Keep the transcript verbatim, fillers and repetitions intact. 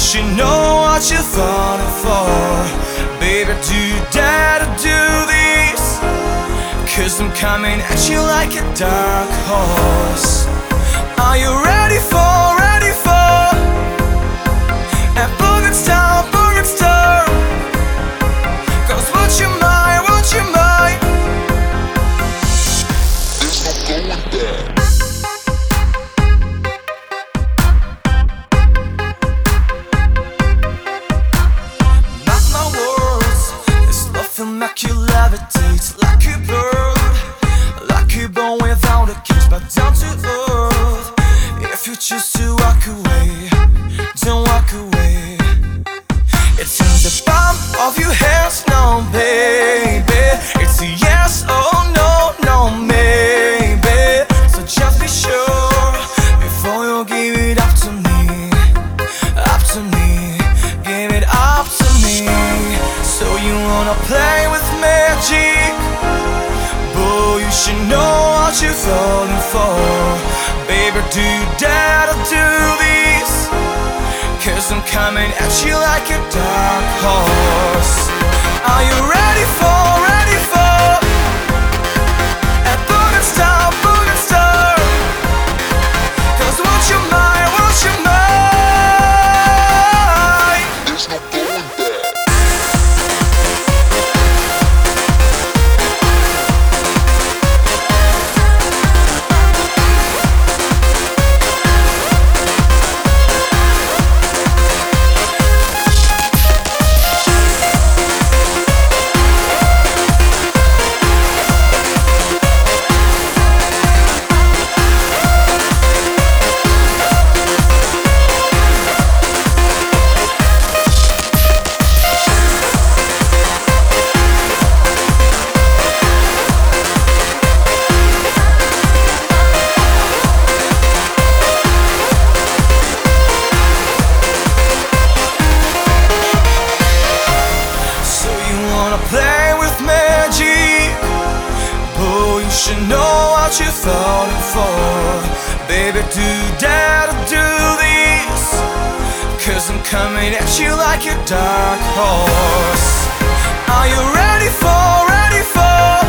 should know what you're falling for. Baby, do you dare to do this? Cause I'm coming at you like a dark horse. Are you ready for, ready for a boogie star, boogie star? Cause what you mind, what you mind, there's no going back. Make you levitate like a bird, like a bone without a cage, but down to earth. If you choose to walk away, don't walk away. It's in the palm of your hands, no baby. It's a yes or no, no maybe. So just be sure before you give it up to me, up to me, give it up to me. So you wanna play with magic? Boy, you should know what you're falling for. Baby, do you dare to do this? Cause I'm coming at you like a dark horse. Are you ready for, ready for a boogie star, boogie star? Cause what you mind, what you mind, there's no going back. Play with magic. Oh, you should know what you're falling for. Baby, do you dare to do this? Cause I'm coming at you like a dark horse. Are you ready for, ready for